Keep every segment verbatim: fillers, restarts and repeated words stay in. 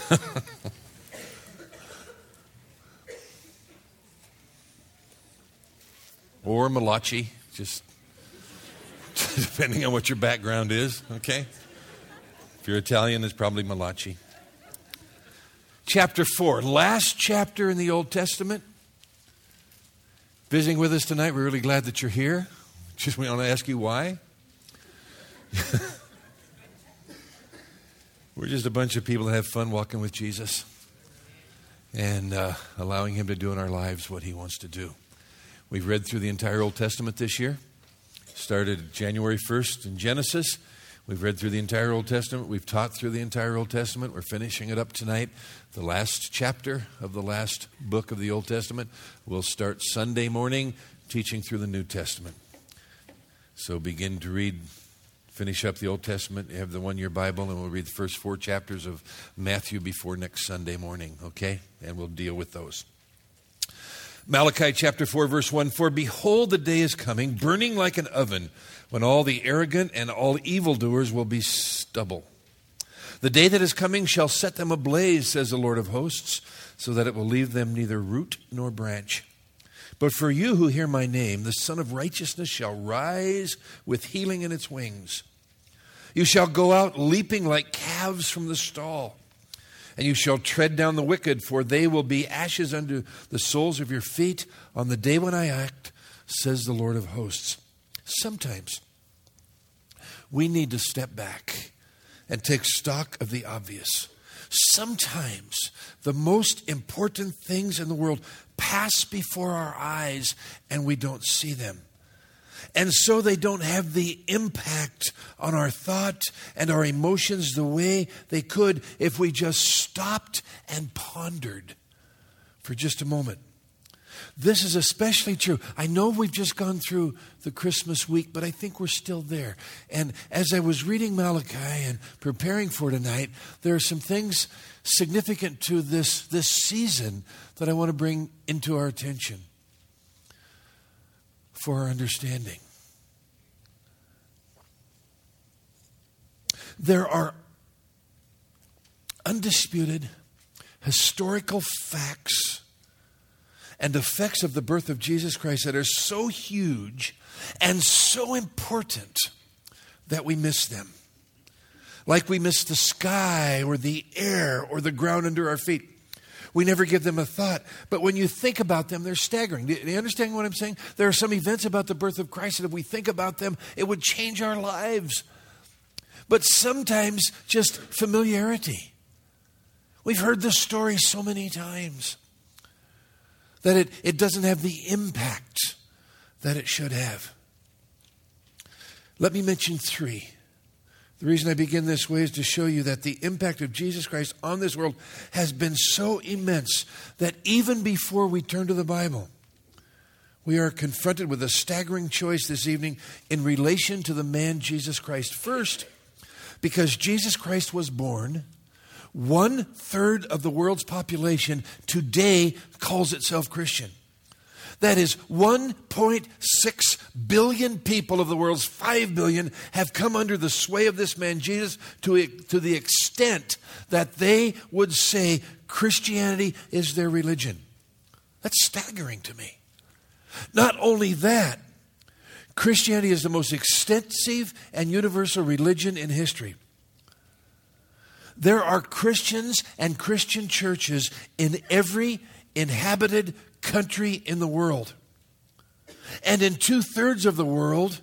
Or Malachi, just depending on what your background is, okay? If you're Italian, it's probably Malachi. Chapter four, last chapter in the Old Testament. Visiting with us tonight, we're really glad that you're here. Just we want to ask you why. We're just a bunch of people that have fun walking with Jesus and uh, allowing Him to do in our lives what He wants to do. We've read through the entire Old Testament this year. Started January first in Genesis. We've read through the entire Old Testament. We've taught through the entire Old Testament. We're finishing it up tonight. The last chapter of the last book of the Old Testament. We'll start Sunday morning teaching through the New Testament. So begin to read, finish up the Old Testament. You have the one-year Bible, and we'll read the first four chapters of Matthew before next Sunday morning, okay? And we'll deal with those. Malachi chapter four, verse one, "For behold, the day is coming, burning like an oven, when all the arrogant and all evildoers will be stubble. The day that is coming shall set them ablaze, says the Lord of hosts, so that it will leave them neither root nor branch. But for you who hear my name, the Son of Righteousness shall rise with healing in its wings. You shall go out leaping like calves from the stall. And you shall tread down the wicked, for they will be ashes under the soles of your feet on the day when I act, says the Lord of hosts." Sometimes we need to step back and take stock of the obvious. Sometimes the most important things in the world pass before our eyes and we don't see them. And so they don't have the impact on our thought and our emotions the way they could if we just stopped and pondered for just a moment. This is especially true. I know we've just gone through the Christmas week, but I think we're still there. And as I was reading Malachi and preparing for tonight, there are some things significant to this, this season that I want to bring into our attention for our understanding. There are undisputed historical facts and effects of the birth of Jesus Christ that are so huge and so important that we miss them. Like we miss the sky or the air or the ground under our feet. We never give them a thought. But when you think about them, they're staggering. Do you understand what I'm saying? There are some events about the birth of Christ that if we think about them, it would change our lives. But sometimes just familiarity. We've heard this story so many times that it, it doesn't have the impact that it should have. Let me mention three. The reason I begin this way is to show you that the impact of Jesus Christ on this world has been so immense that even before we turn to the Bible, we are confronted with a staggering choice this evening in relation to the man Jesus Christ. First, because Jesus Christ was born, one third of the world's population today calls itself Christian. That is, one point six billion people of the world's five billion have come under the sway of this man Jesus to, to the extent that they would say Christianity is their religion. That's staggering to me. Not only that, Christianity is the most extensive and universal religion in history. There are Christians and Christian churches in every inhabited country in the world. And in two-thirds of the world,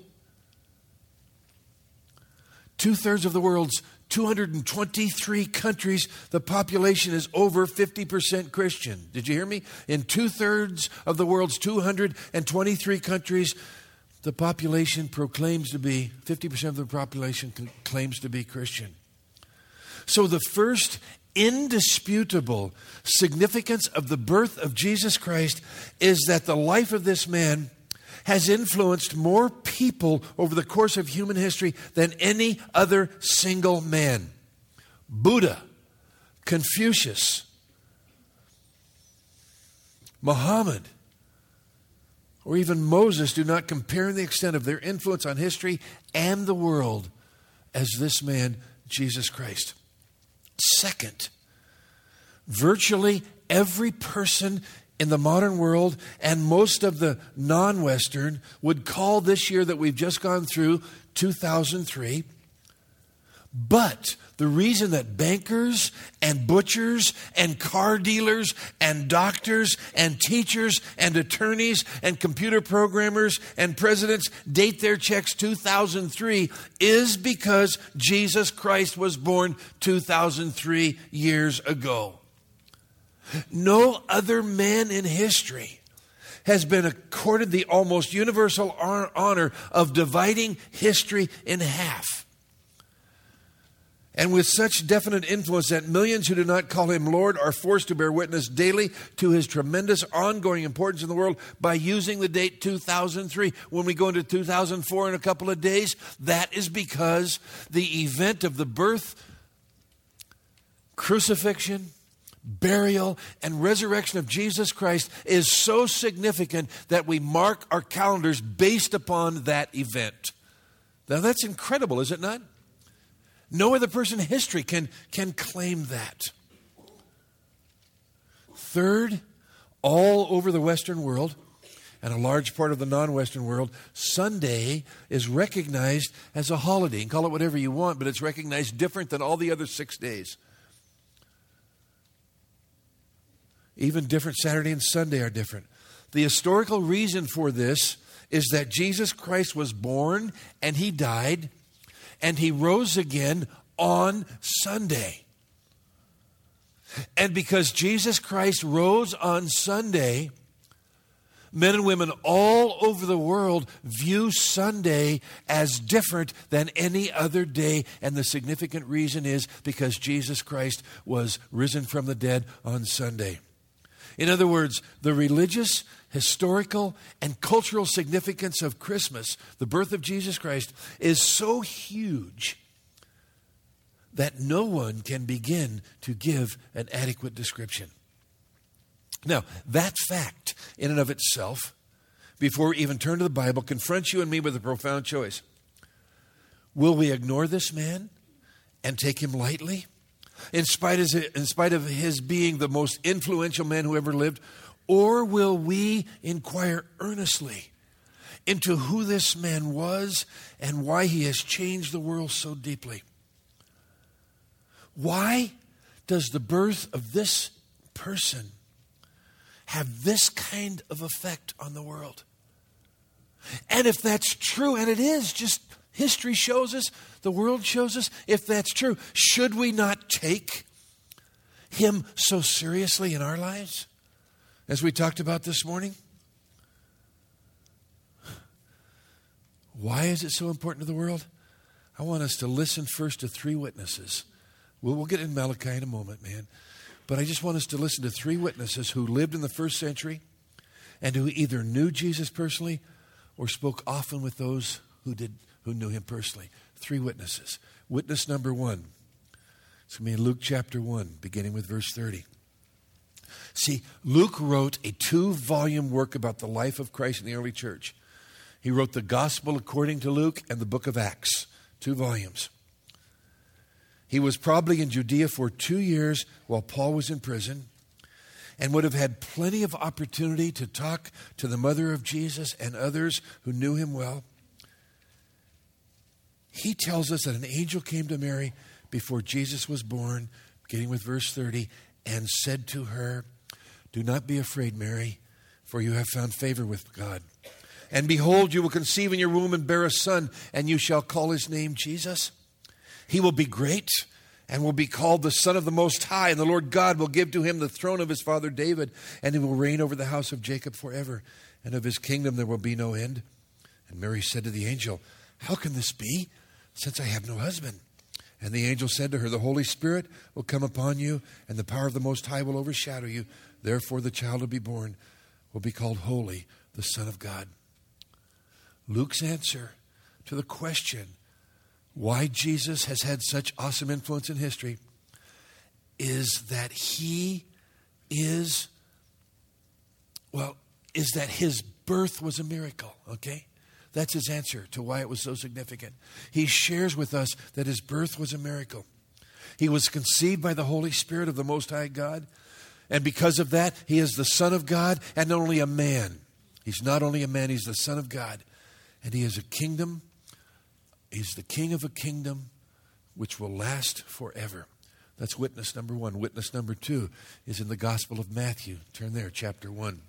two-thirds of the world's two hundred twenty-three countries, the population is over fifty percent Christian. Did you hear me? In two-thirds of the world's two hundred twenty-three countries, the population proclaims to be, fifty percent of the population claims to be Christian. So the first indisputable significance of the birth of Jesus Christ is that the life of this man has influenced more people over the course of human history than any other single man. Buddha, Confucius, Muhammad, or even Moses do not compare in the extent of their influence on history and the world as this man, Jesus Christ. Second, virtually every person in the modern world and most of the non-Western would call this year that we've just gone through two thousand three. But the reason that bankers and butchers and car dealers and doctors and teachers and attorneys and computer programmers and presidents date their checks two thousand three is because Jesus Christ was born two thousand three years ago. No other man in history has been accorded the almost universal honor of dividing history in half. And with such definite influence that millions who do not call him Lord are forced to bear witness daily to his tremendous ongoing importance in the world by using the date two thousand three. When we go into two thousand four in a couple of days, that is because the event of the birth, crucifixion, burial, and resurrection of Jesus Christ is so significant that we mark our calendars based upon that event. Now that's incredible, is it not? No other person in history can, can claim that. Third, all over the Western world and a large part of the non-Western world, Sunday is recognized as a holiday. You can call it whatever you want, but it's recognized different than all the other six days. Even different, Saturday and Sunday are different. The historical reason for this is that Jesus Christ was born and he died and he rose again on Sunday. And because Jesus Christ rose on Sunday, men and women all over the world view Sunday as different than any other day. And the significant reason is because Jesus Christ was risen from the dead on Sunday. In other words, the religious, historical, and cultural significance of Christmas, the birth of Jesus Christ, is so huge that no one can begin to give an adequate description. Now, that fact in and of itself, before we even turn to the Bible, confronts you and me with a profound choice. Will we ignore this man and take him lightly? In spite of, in spite of his being the most influential man who ever lived? Or will we inquire earnestly into who this man was and why he has changed the world so deeply? Why does the birth of this person have this kind of effect on the world? And if that's true, and it is, just history shows us, the world shows us, if that's true, should we not take him so seriously in our lives, as we talked about this morning? Why is it so important to the world? I want us to listen first to three witnesses. We'll, we'll get in Malachi in a moment, man. But I just want us to listen to three witnesses who lived in the first century and who either knew Jesus personally or spoke often with those who did, who knew him personally. Three witnesses. Witness number one. It's going to be in Luke chapter one, beginning with verse thirty. See, Luke wrote a two-volume work about the life of Christ in the early church. He wrote the Gospel according to Luke and the book of Acts, two volumes. He was probably in Judea for two years while Paul was in prison and would have had plenty of opportunity to talk to the mother of Jesus and others who knew him well. He tells us that an angel came to Mary before Jesus was born, beginning with verse thirty, and said to her, "Do not be afraid, Mary, for you have found favor with God. And behold, you will conceive in your womb and bear a son, and you shall call his name Jesus. He will be great and will be called the Son of the Most High, and the Lord God will give to him the throne of his father David, and he will reign over the house of Jacob forever, and of his kingdom there will be no end." And Mary said to the angel, "How can this be, since I have no husband?" And the angel said to her, "The Holy Spirit will come upon you, and the power of the Most High will overshadow you. Therefore the child to be born will be called Holy, the Son of God." Luke's answer to the question why Jesus has had such awesome influence in history is that he is, well, is that his birth was a miracle, okay? That's his answer to why it was so significant. He shares with us that his birth was a miracle. He was conceived by the Holy Spirit of the Most High God. And because of that, he is the Son of God and not only a man. He's not only a man, he's the Son of God. And he is a kingdom. He's the king of a kingdom which will last forever. That's witness number one. Witness number two is in the Gospel of Matthew. Turn there, chapter one.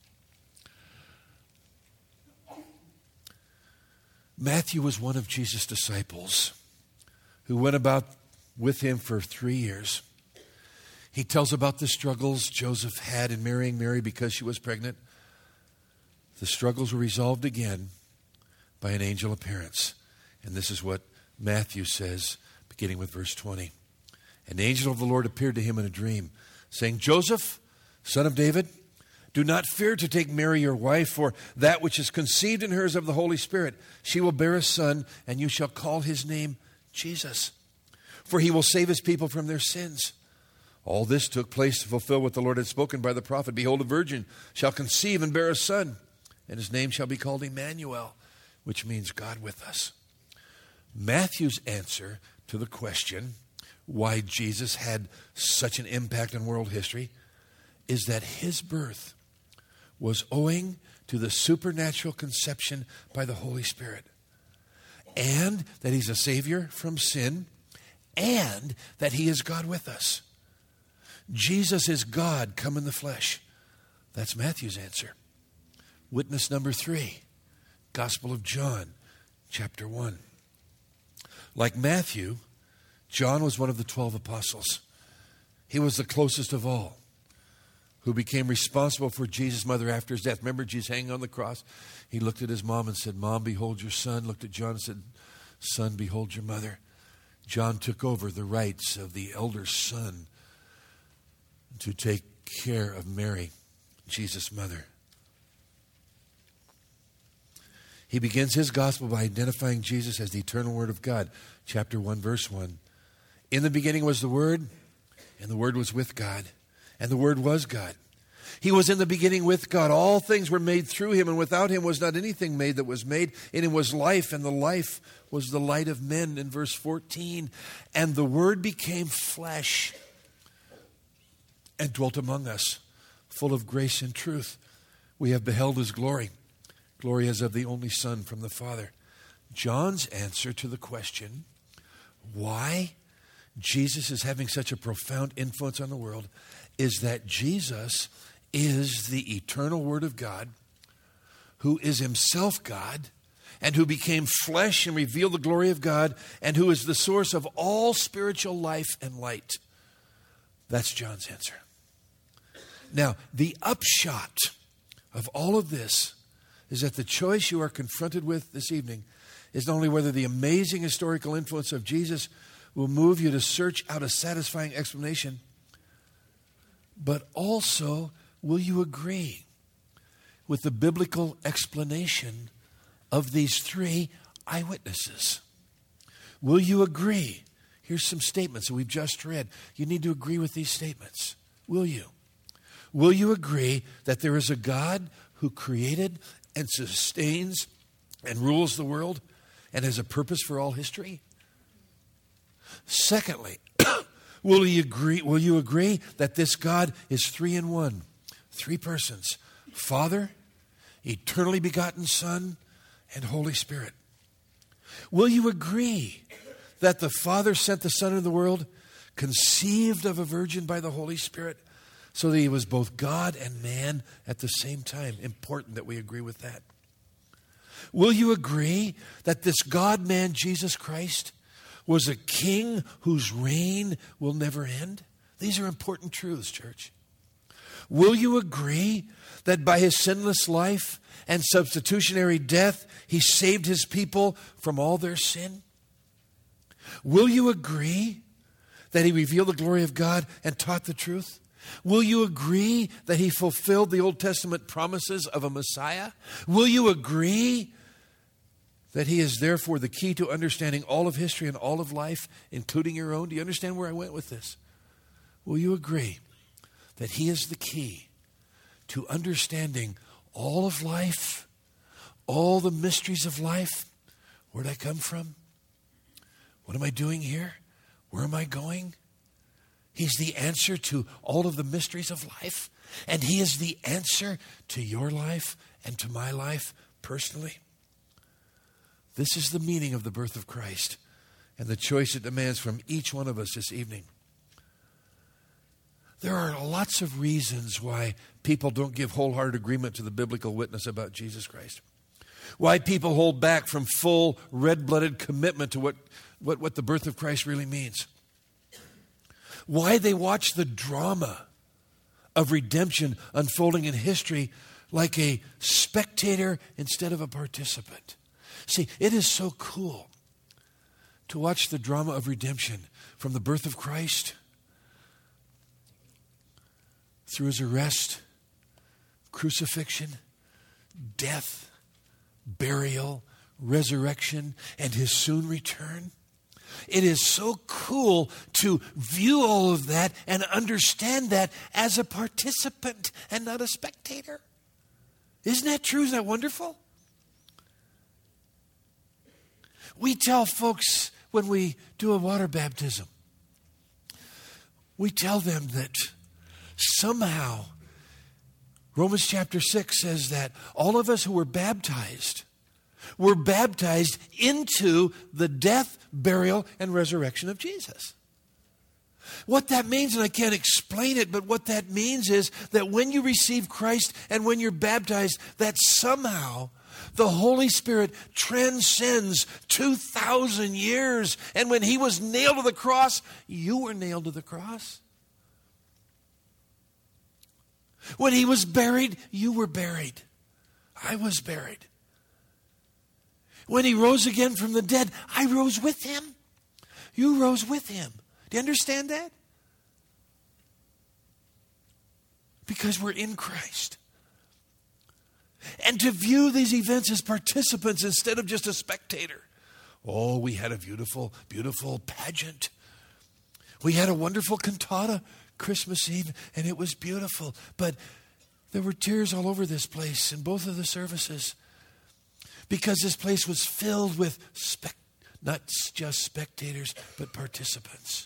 Matthew was one of Jesus' disciples who went about with him for three years. He tells about the struggles Joseph had in marrying Mary because she was pregnant. The struggles were resolved again by an angel appearance. And this is what Matthew says, beginning with verse twenty. An angel of the Lord appeared to him in a dream, saying, Joseph, son of David, do not fear to take Mary your wife, for that which is conceived in her is of the Holy Spirit. She will bear a son, and you shall call his name Jesus, for he will save his people from their sins. All this took place to fulfill what the Lord had spoken by the prophet. Behold, a virgin shall conceive and bear a son, and his name shall be called Emmanuel, which means God with us. Matthew's answer to the question why Jesus had such an impact on world history is that his birth was owing to the supernatural conception by the Holy Spirit, and that he's a Savior from sin, and that he is God with us. Jesus is God come in the flesh. That's Matthew's answer. Witness number three, Gospel of John, chapter one. Like Matthew, John was one of the twelve apostles. He was the closest of all, who became responsible for Jesus' mother after his death. Remember Jesus hanging on the cross? He looked at his mom and said, Mom, behold your son. Looked at John and said, Son, behold your mother. John took over the rights of the elder son to take care of Mary, Jesus' mother. He begins his gospel by identifying Jesus as the eternal Word of God. Chapter one, verse one. In the beginning was the Word, and the Word was with God, and the Word was God. He was in the beginning with God. All things were made through him, and without him was not anything made that was made. In him was life, and the life was the light of men, in verse fourteen. And the Word became flesh and dwelt among us, full of grace and truth. We have beheld his glory. Glory as of the only Son from the Father. John's answer to the question why Jesus is having such a profound influence on the world is that Jesus is the eternal Word of God, who is himself God, and who became flesh and revealed the glory of God, and who is the source of all spiritual life and light. That's John's answer. Now, the upshot of all of this is that the choice you are confronted with this evening is not only whether the amazing historical influence of Jesus will move you to search out a satisfying explanation, but also will you agree with the biblical explanation of these three eyewitnesses? Will you agree? Here's some statements that we've just read. You need to agree with these statements. Will you? Will you agree that there is a God who created and sustains and rules the world and has a purpose for all history? Secondly, will you agree, will you agree that this God is three in one? Three persons. Father, eternally begotten Son, and Holy Spirit. Will you agree that the Father sent the Son into the world, conceived of a virgin by the Holy Spirit, so that he was both God and man at the same time? Important that we agree with that. Will you agree that this God-man, Jesus Christ, was a king whose reign will never end? These are important truths, church. Will you agree that by his sinless life and substitutionary death, he saved his people from all their sin? Will you agree that he revealed the glory of God and taught the truth? Will you agree that he fulfilled the Old Testament promises of a Messiah? Will you agree that he is therefore the key to understanding all of history and all of life, including your own? Do you understand where I went with this? Will you agree that he is the key to understanding all of life, all the mysteries of life? Where did I come from? What am I doing here? Where am I going? He's the answer to all of the mysteries of life. And He is the answer to your life and to my life personally. This is the meaning of the birth of Christ and the choice it demands from each one of us this evening. There are lots of reasons why people don't give wholehearted agreement to the biblical witness about Jesus Christ. Why people hold back from full, red-blooded commitment to what, what, what the birth of Christ really means. Why they watch the drama of redemption unfolding in history like a spectator instead of a participant. See, it is so cool to watch the drama of redemption from the birth of Christ through His arrest, crucifixion, death, burial, resurrection, and His soon return. It is so cool to view all of that and understand that as a participant and not a spectator. Isn't that true? Isn't that wonderful? We tell folks when we do a water baptism, we tell them that somehow Romans chapter six says that all of us who were baptized were baptized into the death, burial, and resurrection of Jesus. What that means, and I can't explain it, but what that means is that when you receive Christ and when you're baptized, that somehow the Holy Spirit transcends two thousand years. And when He was nailed to the cross, you were nailed to the cross. When He was buried, you were buried. I was buried. When He rose again from the dead, I rose with Him. You rose with Him. Do you understand that? Because we're in Christ. And to view these events as participants instead of just a spectator. Oh, we had a beautiful, beautiful pageant. We had a wonderful cantata Christmas Eve, and it was beautiful. But there were tears all over this place in both of the services. Because this place was filled with spec- not just spectators, but participants.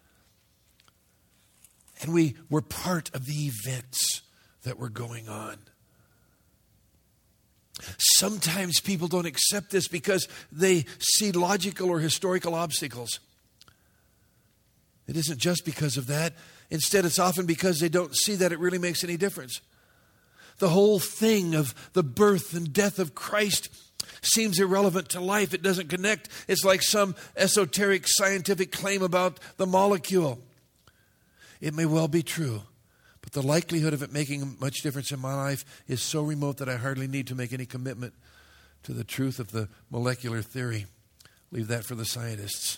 And we were part of the events that were going on. Sometimes people don't accept this because they see logical or historical obstacles. It isn't just because of that. Instead, it's often because they don't see that it really makes any difference. The whole thing of the birth and death of Christ seems irrelevant to life. It doesn't connect. It's like some esoteric scientific claim about the molecule. It may well be true, but the likelihood of it making much difference in my life is so remote that I hardly need to make any commitment to the truth of the molecular theory. Leave that for the scientists.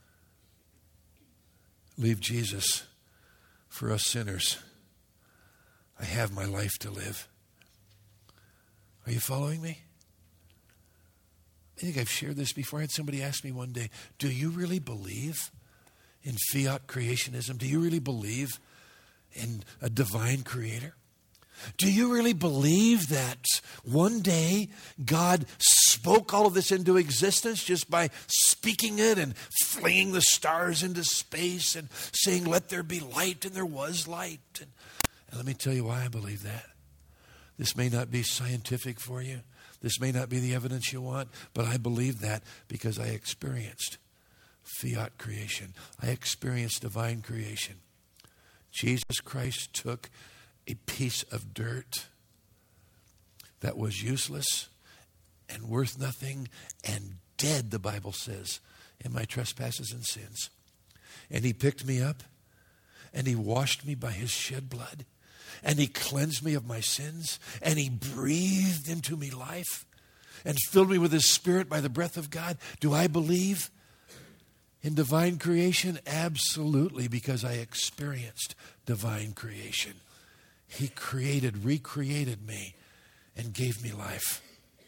Leave Jesus for us sinners. I have my life to live. Are you following me? I think I've shared this before. I had somebody ask me one day, do you really believe in fiat creationism? Do you really believe in a divine creator? Do you really believe that one day God spoke all of this into existence just by speaking it and flinging the stars into space and saying, let there be light, and there was light? And, and let me tell you why I believe that. This may not be scientific for you. This may not be the evidence you want, but I believe that because I experienced fiat creation. I experienced divine creation. Jesus Christ took a piece of dirt that was useless and worth nothing and dead, the Bible says, in my trespasses and sins. And He picked me up and He washed me by His shed blood. And He cleansed me of my sins, and He breathed into me life and filled me with His Spirit by the breath of God. Do I believe in divine creation? Absolutely, because I experienced divine creation. He created, recreated me, and gave me life.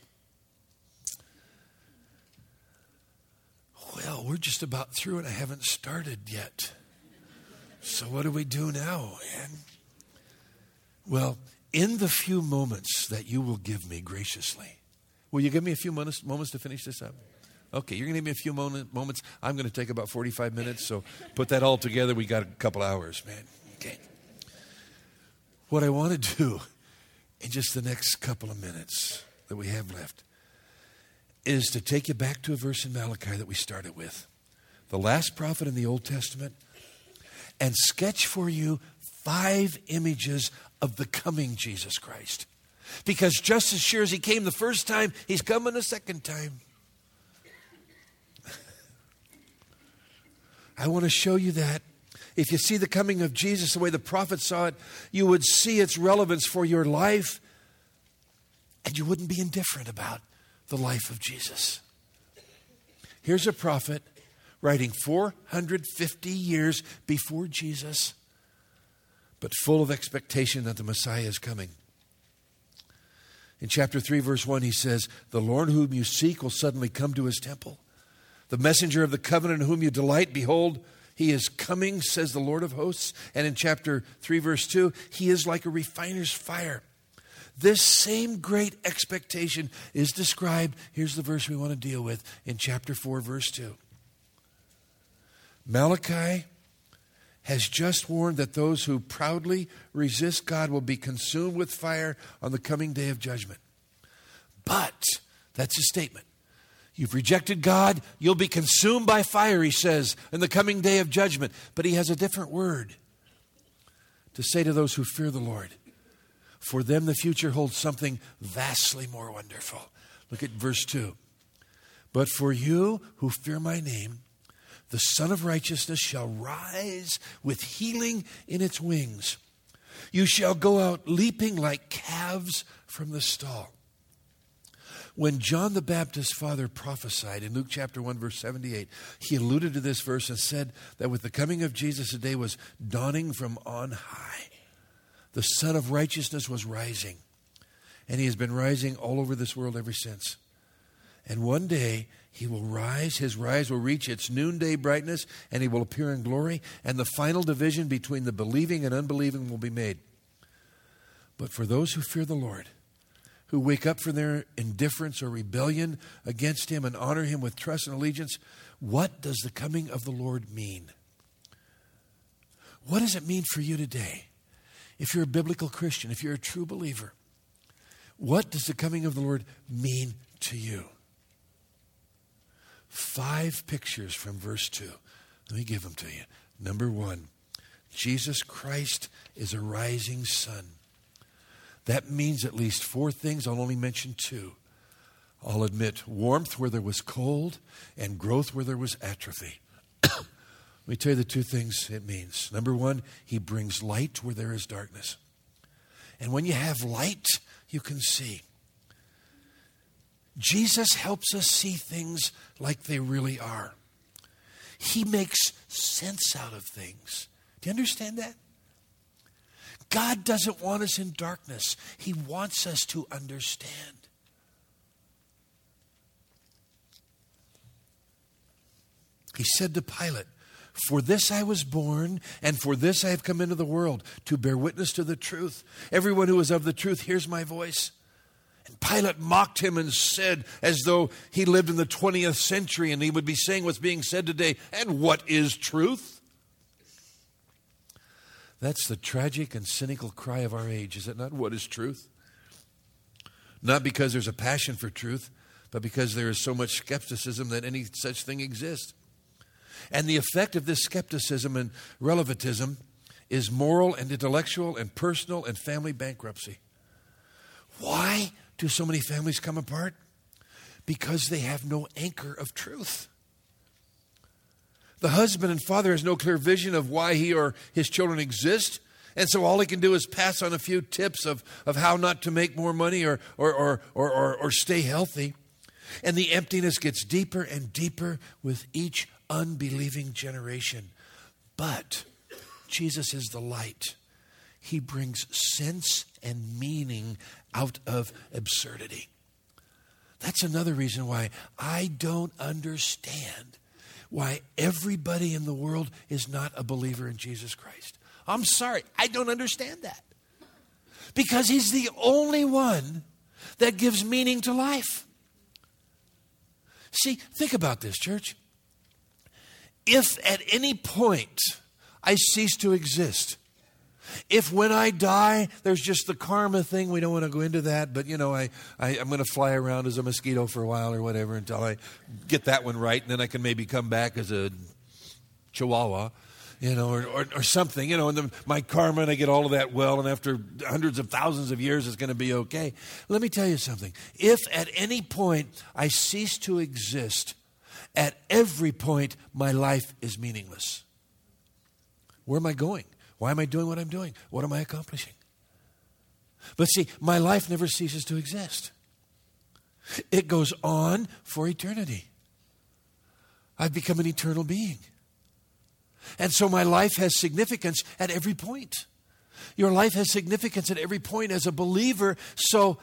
Well, we're just about through and I haven't started yet. So what do we do now, man? Well, in the few moments that you will give me graciously, will you give me a few moments, moments to finish this up? Okay, you're going to give me a few moment, moments. I'm going to take about forty-five minutes, so put that all together. We got a couple hours, man. Okay. What I want to do in just the next couple of minutes that we have left is to take you back to a verse in Malachi that we started with, the last prophet in the Old Testament, and sketch for you five images of the coming Jesus Christ. Because just as sure as he came the first time, he's coming a second time. I want to show you that. If you see the coming of Jesus the way the prophet saw it, you would see its relevance for your life, and you wouldn't be indifferent about the life of Jesus. Here's a prophet writing four hundred fifty years before Jesus, but full of expectation that the Messiah is coming. In chapter three, verse one, he says, "The Lord whom you seek will suddenly come to his temple. The messenger of the covenant in whom you delight, behold, he is coming, says the Lord of hosts." And in chapter three, verse two, he is like a refiner's fire. This same great expectation is described, here's the verse we want to deal with, in chapter four, verse two. Malachi has just warned that those who proudly resist God will be consumed with fire on the coming day of judgment. But, that's a statement. You've rejected God, you'll be consumed by fire, he says, in the coming day of judgment. But he has a different word to say to those who fear the Lord. For them the future holds something vastly more wonderful. Look at verse two. "But for you who fear my name, the Son of Righteousness shall rise with healing in its wings. You shall go out leaping like calves from the stall." When John the Baptist's father prophesied in Luke chapter one, verse seventy-eight, he alluded to this verse and said that with the coming of Jesus, a day was dawning from on high. The Son of Righteousness was rising, and he has been rising all over this world ever since. And one day, he will rise, his rise will reach its noonday brightness, and he will appear in glory, and the final division between the believing and unbelieving will be made. But for those who fear the Lord, who wake up from their indifference or rebellion against him and honor him with trust and allegiance, what does the coming of the Lord mean? What does it mean for you today? If you're a biblical Christian, if you're a true believer, what does the coming of the Lord mean to you? Five pictures from verse two. Let me give them to you. Number one, Jesus Christ is a rising sun. That means at least four things. I'll only mention two. I'll admit warmth where there was cold and growth where there was atrophy. Let me tell you the two things it means. Number one, he brings light where there is darkness. And when you have light, you can see. Jesus helps us see things like they really are. He makes sense out of things. Do you understand that? God doesn't want us in darkness. He wants us to understand. He said to Pilate, "For this I was born, and for this I have come into the world, to bear witness to the truth. Everyone who is of the truth hears my voice." And Pilate mocked him and said, as though he lived in the twentieth century and he would be saying what's being said today, "And what is truth?" That's the tragic and cynical cry of our age, is it not? What is truth? Not because there's a passion for truth, but because there is so much skepticism that any such thing exists. And the effect of this skepticism and relativism is moral and intellectual and personal and family bankruptcy. Why do so many families come apart? Because they have no anchor of truth. The husband and father has no clear vision of why he or his children exist. And so all he can do is pass on a few tips of, of how not to make more money or, or, or, or, or, or stay healthy. And the emptiness gets deeper and deeper with each unbelieving generation. But Jesus is the light. He brings sense and meaning out of absurdity. That's another reason why I don't understand why everybody in the world is not a believer in Jesus Christ. I'm sorry, I don't understand that. Because he's the only one that gives meaning to life. See, think about this, church. If at any point I cease to exist, if when I die, there's just the karma thing, we don't want to go into that, but you know, I, I, I'm going to fly around as a mosquito for a while or whatever until I get that one right, and then I can maybe come back as a chihuahua, you know, or, or, or something, you know, and then my karma, and I get all of that well, and after hundreds of thousands of years, it's going to be okay. Let me tell you something. If at any point I cease to exist, at every point, my life is meaningless. Where am I going? Why am I doing what I'm doing? What am I accomplishing? But see, my life never ceases to exist. It goes on for eternity. I've become an eternal being. And so my life has significance at every point. Your life has significance at every point as a believer, so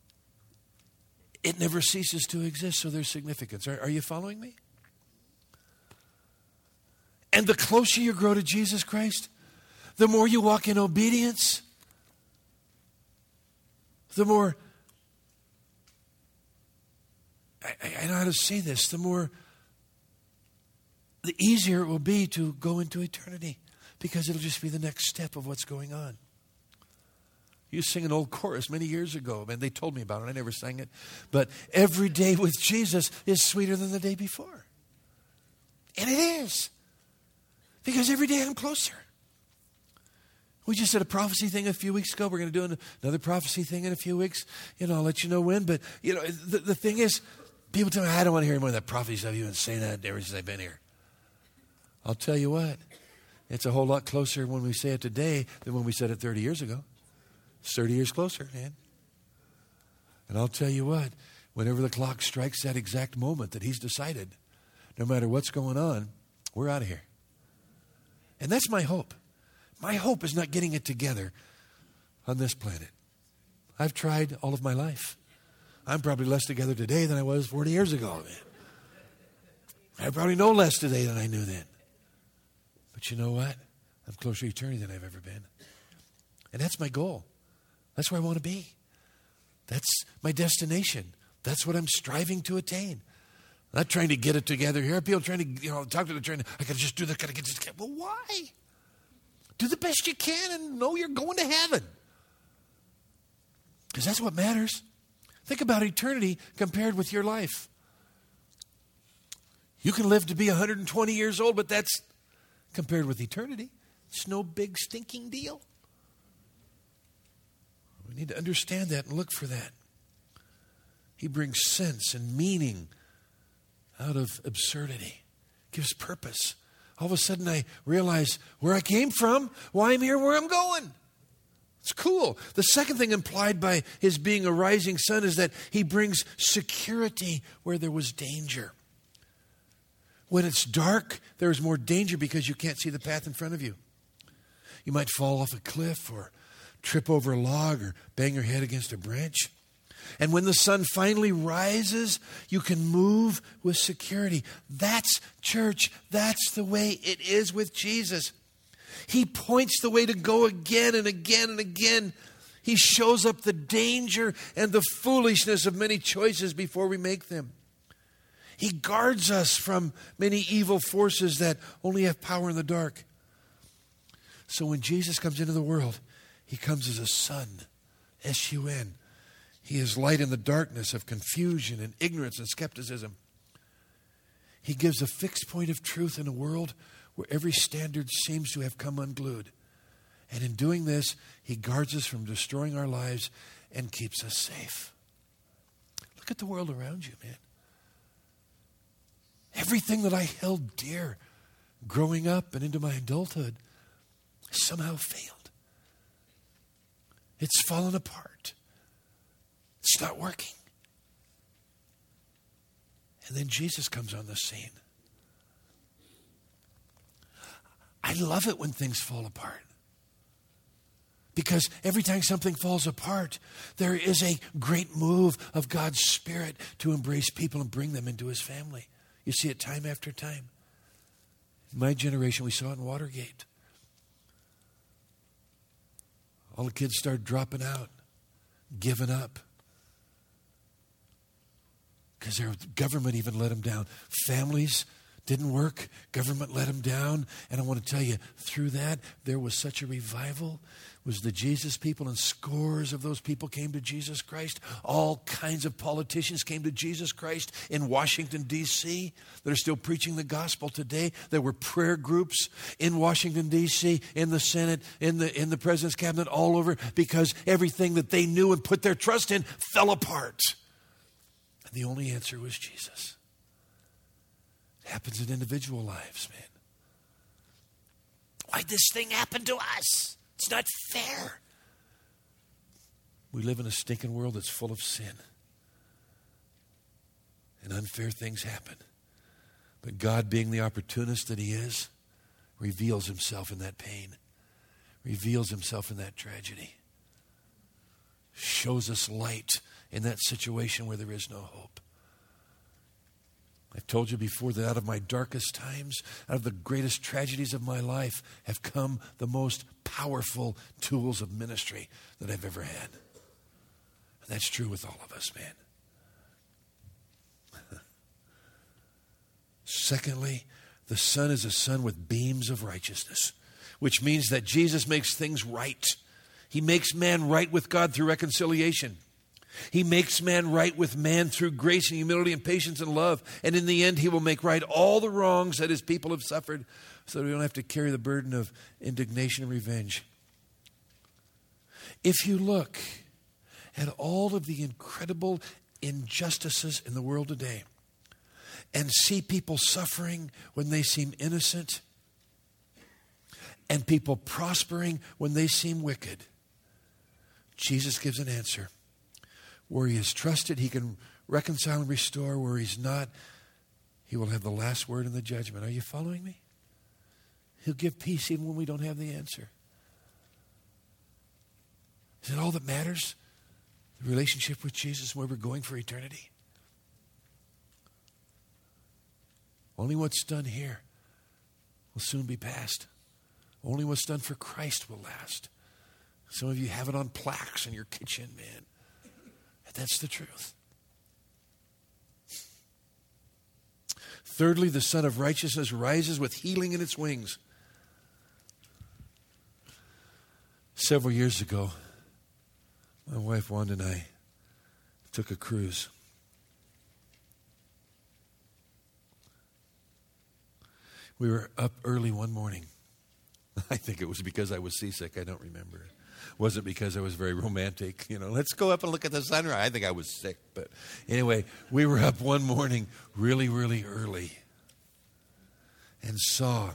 it never ceases to exist, so there's significance. Are, are you following me? And the closer you grow to Jesus Christ, the more you walk in obedience, the more, I, I know how to say this, the more, the easier it will be to go into eternity, because it'll just be the next step of what's going on. You sing an old chorus many years ago, and they told me about it. I never sang it. But every day with Jesus is sweeter than the day before. And it is. Because every day I'm closer. We just did a prophecy thing a few weeks ago. We're going to do another prophecy thing in a few weeks. You know, I'll let you know when. But, you know, the, the thing is, people tell me, I don't want to hear more of that prophecy stuff. You've been saying that ever since I've been here. I'll tell you what. It's a whole lot closer when we say it today than when we said it thirty years ago. It's thirty years closer, man. And I'll tell you what. Whenever the clock strikes that exact moment that he's decided, no matter what's going on, we're out of here. And that's my hope. My hope is not getting it together on this planet. I've tried all of my life. I'm probably less together today than I was forty years ago. Man. I probably know less today than I knew then. But you know what? I'm closer to eternity than I've ever been. And that's my goal. That's where I want to be. That's my destination. That's what I'm striving to attain. I'm not trying to get it together here. People trying to, you know, talk to them, trying to, I got to just do that, got to get this together. Well, why? Do the best you can and know you're going to heaven. Because that's what matters. Think about eternity compared with your life. You can live to be one hundred twenty years old, but that's compared with eternity. It's no big stinking deal. We need to understand that and look for that. He brings sense and meaning out of absurdity. Gives purpose. All of a sudden I realize where I came from, why I'm here, where I'm going. It's cool. The second thing implied by his being a rising sun is that he brings security where there was danger. When it's dark, there's more danger because you can't see the path in front of you. You might fall off a cliff or trip over a log or bang your head against a branch. And when the sun finally rises, you can move with security. That's church. That's the way it is with Jesus. He points the way to go again and again and again. He shows up the danger and the foolishness of many choices before we make them. He guards us from many evil forces that only have power in the dark. So when Jesus comes into the world, he comes as a sun, S U N. He is light in the darkness of confusion and ignorance and skepticism. He gives a fixed point of truth in a world where every standard seems to have come unglued. And in doing this, he guards us from destroying our lives and keeps us safe. Look at the world around you, man. Everything that I held dear growing up and into my adulthood somehow failed. It's fallen apart. It's not working. And then Jesus comes on the scene. I love it when things fall apart. Because every time something falls apart, there is a great move of God's Spirit to embrace people and bring them into his family. You see it time after time. In my generation, we saw it in Watergate. All the kids started dropping out, giving up. because their government even let them down. Families didn't work. Government let them down. And I want to tell you, through that, there was such a revival. It was the Jesus people, and scores of those people came to Jesus Christ. All kinds of politicians came to Jesus Christ in Washington, D C that are still preaching the gospel today. There were prayer groups in Washington, D C, in the Senate, in the, in the president's cabinet, all over, because everything that they knew and put their trust in fell apart. And the only answer was Jesus. It happens in individual lives, man. Why'd this thing happen to us? It's not fair. We live in a stinking world that's full of sin. And unfair things happen. But God, being the opportunist that He is, reveals Himself in that pain. Reveals Himself in that tragedy. Shows us light in that situation where there is no hope. I've told you before that out of my darkest times, out of the greatest tragedies of my life, have come the most powerful tools of ministry that I've ever had. And that's true with all of us, man. Secondly, the Son is a Son with beams of righteousness, which means that Jesus makes things right. He makes man right with God through reconciliation. He makes man right with man through grace and humility and patience and love. And in the end, He will make right all the wrongs that His people have suffered, so that we don't have to carry the burden of indignation and revenge. If you look at all of the incredible injustices in the world today and see people suffering when they seem innocent and people prospering when they seem wicked, Jesus gives an answer. Where He is trusted, He can reconcile and restore. Where He's not, He will have the last word in the judgment. Are you following me? He'll give peace even when we don't have the answer. Is it all that matters? The relationship with Jesus, where we're going for eternity? Only what's done here will soon be past. Only what's done for Christ will last. Some of you have it on plaques in your kitchen, man. That's the truth. Thirdly, the Son of Righteousness rises with healing in its wings. Several years ago, my wife Wanda and I took a cruise. We were up early one morning. I think it was because I was seasick. I don't remember. It wasn't because I was very romantic. You know, let's go up and look at the sunrise. I think I was sick. But anyway, we were up one morning really, really early and saw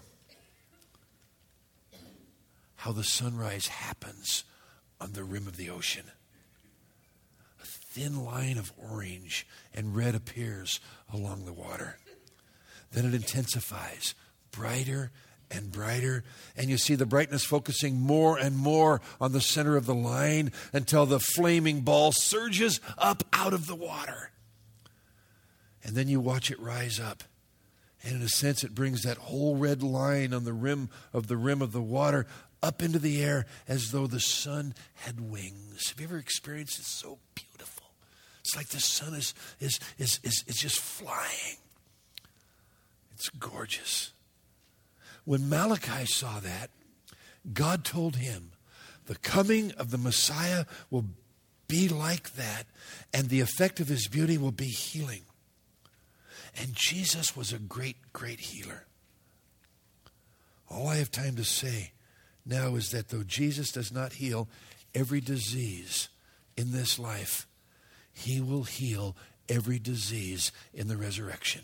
how the sunrise happens on the rim of the ocean. A thin line of orange and red appears along the water. Then it intensifies, brighter and brighter, and you see the brightness focusing more and more on the center of the line until the flaming ball surges up out of the water. And then you watch it rise up. And in a sense, it brings that whole red line on the rim of the rim of the water up into the air as though the sun had wings. Have you ever experienced it? It's so beautiful. It's like the sun is, is, is, is, is just flying. It's gorgeous. When Malachi saw that, God told him, the coming of the Messiah will be like that, and the effect of His beauty will be healing. And Jesus was a great, great healer. All I have time to say now is that though Jesus does not heal every disease in this life, He will heal every disease in the resurrection.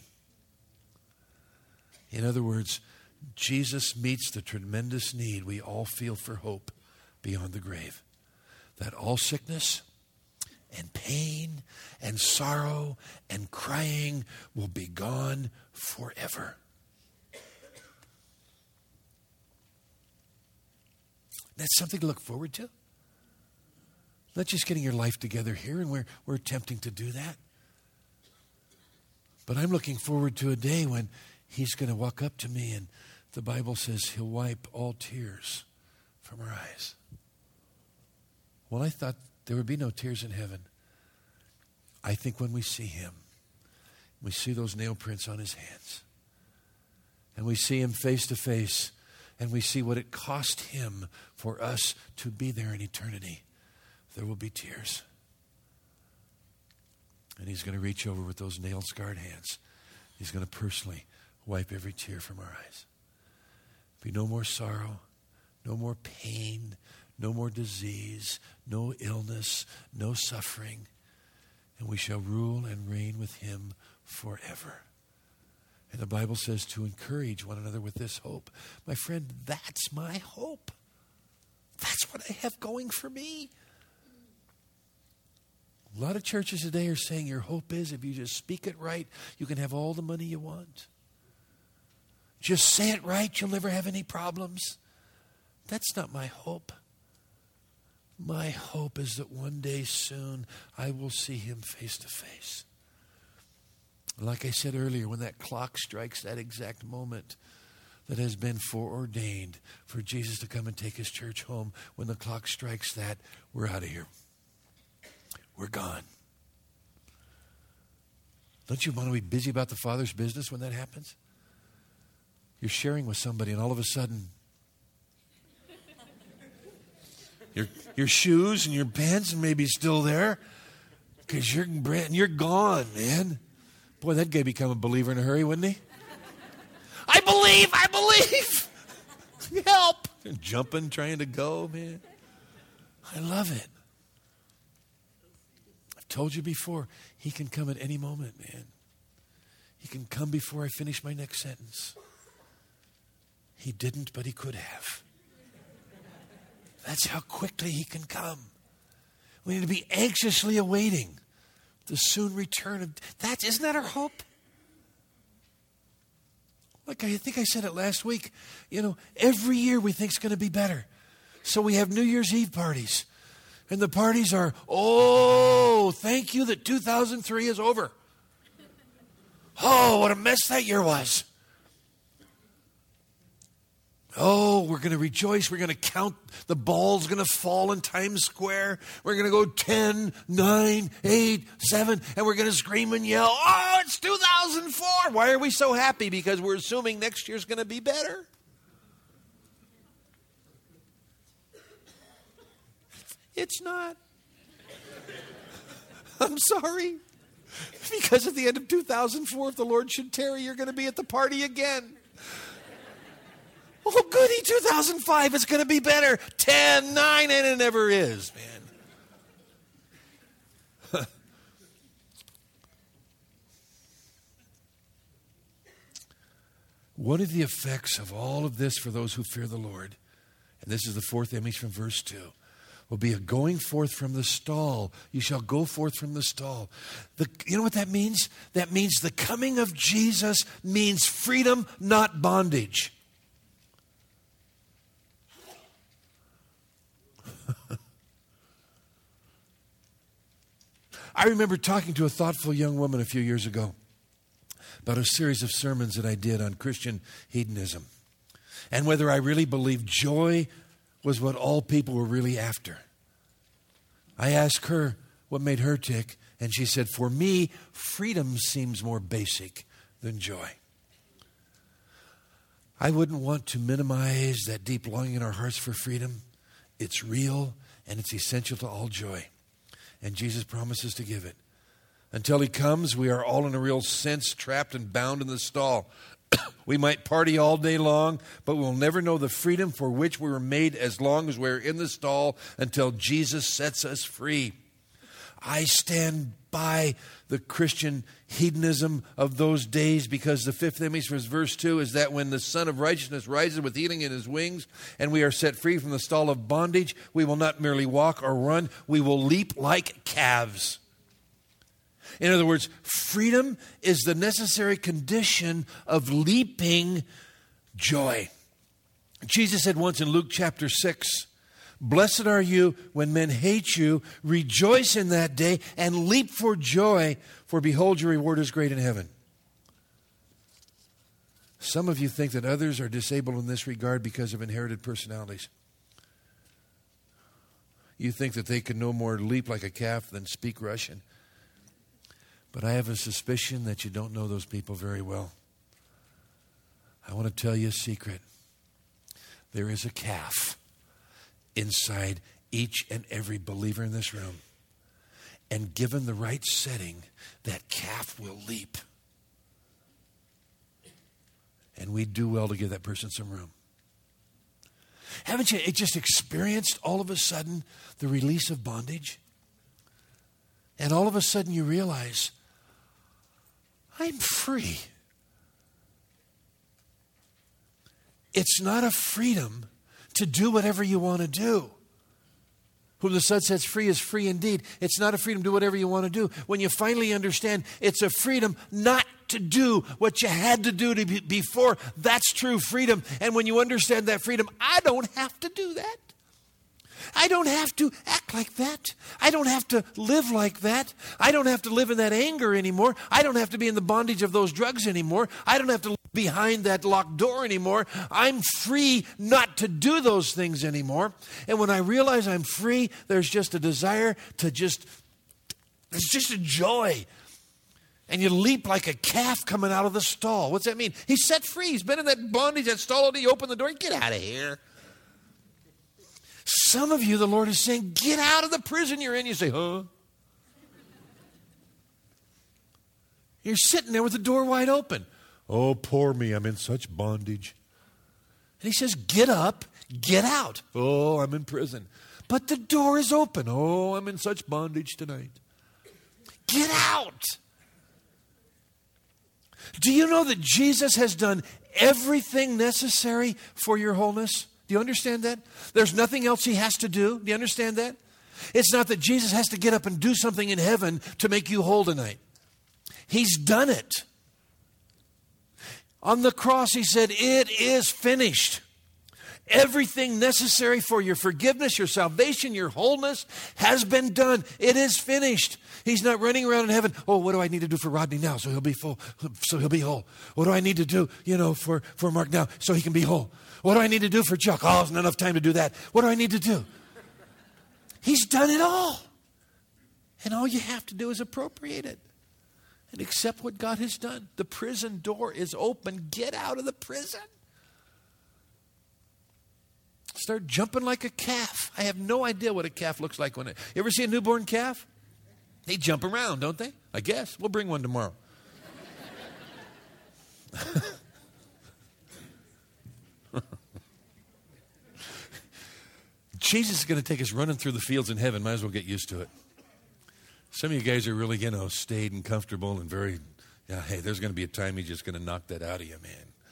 In other words, Jesus meets the tremendous need we all feel for hope beyond the grave. That all sickness and pain and sorrow and crying will be gone forever. That's something to look forward to. Not just getting your life together here, and we're, we're attempting to do that. But I'm looking forward to a day when He's going to walk up to me, and the Bible says He'll wipe all tears from our eyes. Well, I thought there would be no tears in heaven. I think when we see Him, We see those nail prints on his hands. And we see him face to face. And we see what it cost him for us to be there in eternity. There will be tears. And he's going to reach over with those nail-scarred hands. He's going to personally wipe every tear from our eyes. Be no more sorrow, no more pain, no more disease, no illness, no suffering. And we shall rule and reign with him forever. And the Bible says to encourage one another with this hope. My friend, that's my hope. That's what I have going for me. A lot of churches today are saying your hope is if you just speak it right, you can have all the money you want. Just say it right, you'll never have any problems. That's not my hope. My hope is that one day soon I will see him face to face. Like I said earlier, when that clock strikes that exact moment that has been foreordained for Jesus to come and take his church home, when the clock strikes that, we're out of here. We're gone. Don't you want to be busy about the Father's business when that happens? You're sharing with somebody and all of a sudden your, your shoes and your pants are maybe still there because you're, you're gone, man. Boy, that guy become a believer in a hurry, wouldn't he? I believe, I believe. Help. And jumping, trying to go, man. I love it. I've told you before, he can come at any moment, man. He can come before I finish my next sentence. He didn't, but he could have. That's how quickly he can come. We need to be anxiously awaiting the soon return of that. Isn't that our hope? Like I think I said it last week. You know, every year we think it's going to be better. So we have New Year's Eve parties. And the parties are, oh, thank you that two thousand three is over. Oh, what a mess that year was. Oh, we're going to rejoice. We're going to count. The ball's going to fall in Times Square. We're going to go ten, nine, eight, seven, and we're going to scream and yell, oh, it's two thousand four. Why are we so happy? Because we're assuming next year's going to be better. It's not. I'm sorry. Because at the end of two thousand four, if the Lord should tarry, you're going to be at the party again. Oh, goody, two thousand five is going to be better. ten, nine, and it never is, man. One of the effects of all of this for those who fear the Lord, and this is the fourth image from verse two, will be a going forth from the stall. You shall go forth from the stall. The, you know what that means? That means the coming of Jesus means freedom, not bondage. I remember talking to a thoughtful young woman a few years ago about a series of sermons that I did on Christian hedonism and whether I really believed joy was what all people were really after. I asked her what made her tick, and she said, for me, freedom seems more basic than joy. I wouldn't want to minimize that deep longing in our hearts for freedom. It's real, and it's essential to all joy. And Jesus promises to give it. Until he comes, we are all in a real sense trapped and bound in the stall. We might party all day long, but we'll never know the freedom for which we were made as long as we're in the stall until Jesus sets us free. I stand by the Christian hedonism of those days because the fifth image from verse two is that when the Son of Righteousness rises with healing in his wings and we are set free from the stall of bondage, we will not merely walk or run, we will leap like calves. In other words, freedom is the necessary condition of leaping joy. Jesus said once in Luke chapter six, blessed are you when men hate you, rejoice in that day and leap for joy, for behold, your reward is great in heaven. Some of you think that others are disabled in this regard because of inherited personalities. You think that they can no more leap like a calf than speak Russian. But I have a suspicion that you don't know those people very well. I want to tell you a secret. There is a calf inside each and every believer in this room. And given the right setting, that calf will leap. And we do well to give that person some room. Haven't you just experienced all of a sudden the release of bondage? And all of a sudden you realize, I'm free. It's not a freedom to do whatever you want to do. Whom the Son sets free is free indeed. It's not a freedom to do whatever you want to do. When you finally understand it's a freedom not to do what you had to do to be before, that's true freedom. And when you understand that freedom, I don't have to do that. I don't have to act like that. I don't have to live like that. I don't have to live in that anger anymore. I don't have to be in the bondage of those drugs anymore. I don't have to live behind that locked door anymore. I'm free not to do those things anymore. And when I realize I'm free, there's just a desire to just, there's just a joy. And you leap like a calf coming out of the stall. What's that mean? He's set free. He's been in that bondage, that stall, and he opened the door. Get out of here. Some of you, the Lord is saying, get out of the prison you're in. You say, huh? You're sitting there with the door wide open. Oh, poor me, I'm in such bondage. And he says, get up, get out. Oh, I'm in prison. But the door is open. Oh, I'm in such bondage tonight. Get out. Do you know that Jesus has done everything necessary for your wholeness? Do you understand that? There's nothing else he has to do. Do you understand that? It's not that Jesus has to get up and do something in heaven to make you whole tonight. He's done it. On the cross, he said, it is finished. Everything necessary for your forgiveness, your salvation, your wholeness has been done. It is finished. He's not running around in heaven. Oh, what do I need to do for Rodney now so he'll be full, so he'll be whole? What do I need to do, you know, for, for Mark now so he can be whole? What do I need to do for Chuck? Oh, there's not enough time to do that. What do I need to do? He's done it all. And all you have to do is appropriate it and accept what God has done. The prison door is open. Get out of the prison. Start jumping like a calf. I have no idea what a calf looks like when it. You ever see a newborn calf? They jump around, don't they? I guess. We'll bring one tomorrow. Jesus is going to take us running through the fields in heaven. Might as well get used to it. Some of you guys are really, you know, staid and comfortable and very, yeah, hey, there's going to be a time he's just going to knock that out of you,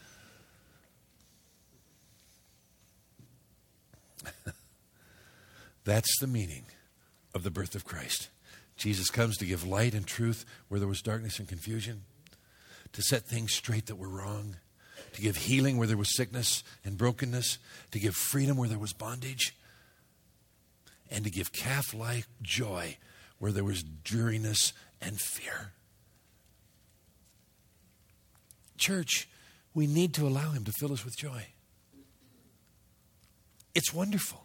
man. That's the meaning of the birth of Christ. Jesus comes to give light and truth where there was darkness and confusion, to set things straight that were wrong, to give healing where there was sickness and brokenness, to give freedom where there was bondage, and to give calf-like joy where there was dreariness and fear. Church, we need to allow him to fill us with joy. It's wonderful.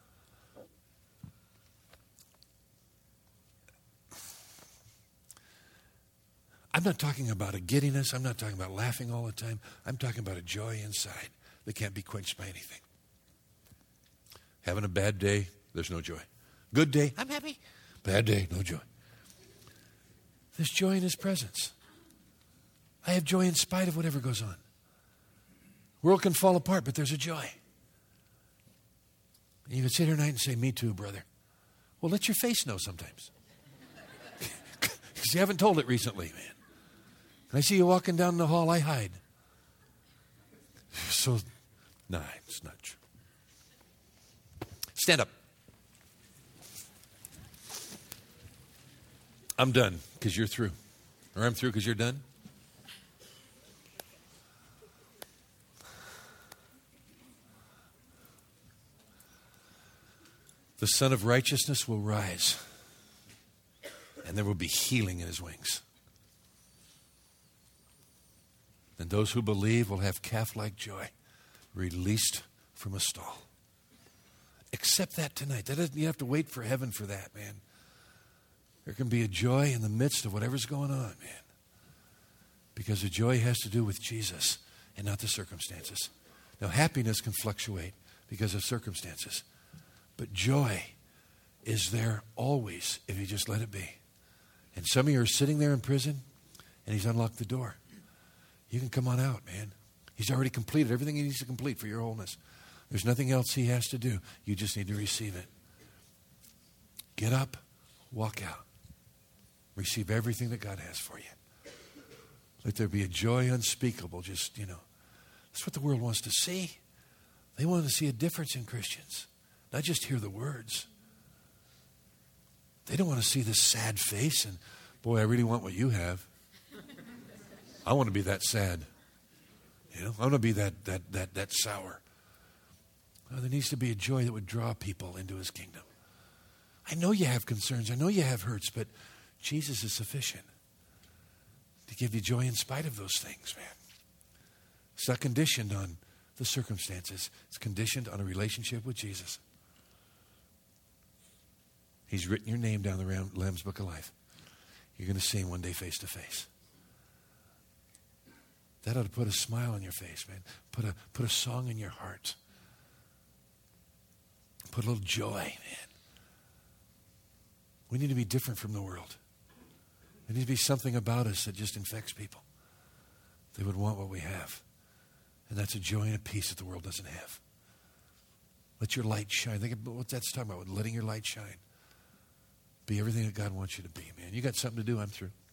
I'm not talking about a giddiness. I'm not talking about laughing all the time. I'm talking about a joy inside that can't be quenched by anything. Having a bad day, there's no joy. Good day, I'm happy. Bad day, no joy. There's joy in his presence. I have joy in spite of whatever goes on. The world can fall apart, but there's a joy. And you can sit here tonight and say, me too, brother. Well, let your face know sometimes. Because you haven't told it recently, man. When I see you walking down the hall, I hide. So, nah, it's not true. Stand up. I'm done because you're through. Or I'm through because you're done. The Son of Righteousness will rise, and there will be healing in his wings. And those who believe will have calf-like joy, released from a stall. Accept that tonight. That doesn't, you have to wait for heaven for that, man. There can be a joy in the midst of whatever's going on, man. Because the joy has to do with Jesus and not the circumstances. Now, happiness can fluctuate because of circumstances. But joy is there always if you just let it be. And some of you are sitting there in prison, and he's unlocked the door. You can come on out, man. He's already completed everything he needs to complete for your wholeness. There's nothing else he has to do. You just need to receive it. Get up, walk out. Receive everything that God has for you. Let there be a joy unspeakable. Just, you know, that's what the world wants to see. They want to see a difference in Christians, not just hear the words. They don't want to see this sad face and, boy, I really want what you have. I want to be that sad. You know, I want to be that that that that sour. Well, there needs to be a joy that would draw people into his kingdom. I know you have concerns. I know you have hurts, but Jesus is sufficient to give you joy in spite of those things, man. It's not conditioned on the circumstances. It's conditioned on a relationship with Jesus. He's written your name down the Lamb's Book of Life. You're going to see him one day face to face. That ought to put a smile on your face, man. Put a, put a song in your heart. Put a little joy, man. We need to be different from the world. There needs to be something about us that just infects people. They would want what we have. And that's a joy and a peace that the world doesn't have. Let your light shine. Think about what that's talking about, letting your light shine. Be everything that God wants you to be, man. You got something to do, I'm through.